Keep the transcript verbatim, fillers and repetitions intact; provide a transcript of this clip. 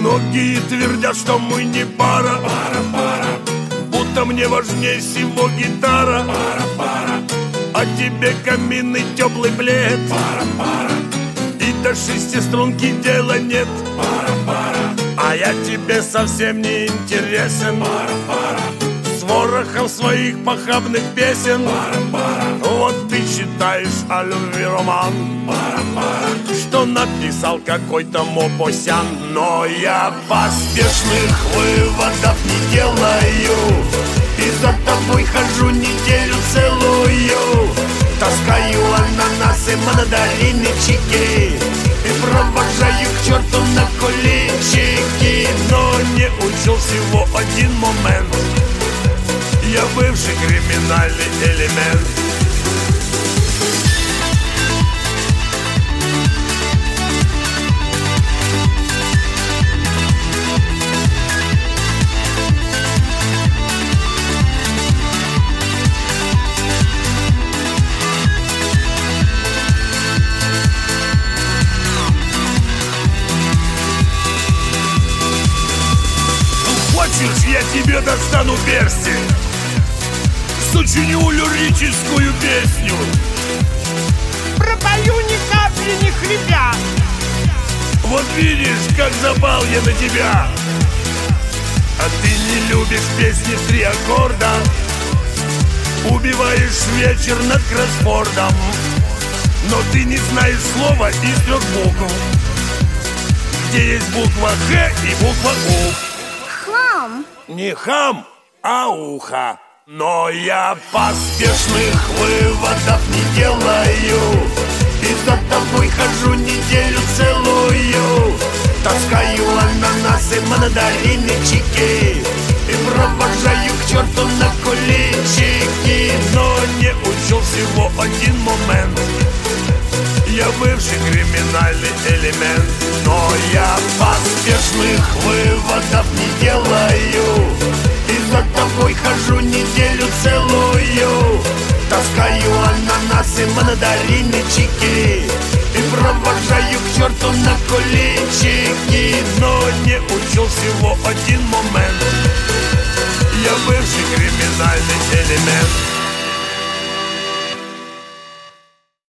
Многие твердят, что мы не пара, пара, пара. Будто мне важнее всего гитара, пара, пара. А тебе каминный теплый плед, пара, пара. И до шестиструнки дела нет, пара, пара. А я тебе совсем не интересен, пара, пара. С ворохом своих похабных песен, пара, пара. Вот ты читаешь о любви роман, пара, пара. Что написал какой-то Мопосян. Но я поспешных выводов не делаю, и за тобой хожу неделю целую. Таскаю ананасы, мандарины, чики и провожаю к черту на куличики. Но не учел всего один момент: я бывший криминальный элемент. Хочешь, я тебе достану перстень, сочиню лирическую песню, пропою ни капли не хрипя. Вот видишь, как запал я на тебя. А ты не любишь песни три аккорда, убиваешь вечер над кроссвордом. Но ты не знаешь слова из трех букв, где есть буква Х и буква У. Хам. Не хам, а ухо. Но я поспешных выводов не делаю, и за тобой хожу неделю целую. Таскаю ананасы, мандарины, чики и провожаю к черту на куличики. Но не учел всего один момент: я бывший криминальный элемент. Но я поспешных выводов не делаю, и за тобой хожу неделю целую. Таскаю ананасы, мандарины, чики и провожаю к черту на куличики. Но не учел всего один момент: я бывший криминальный элемент.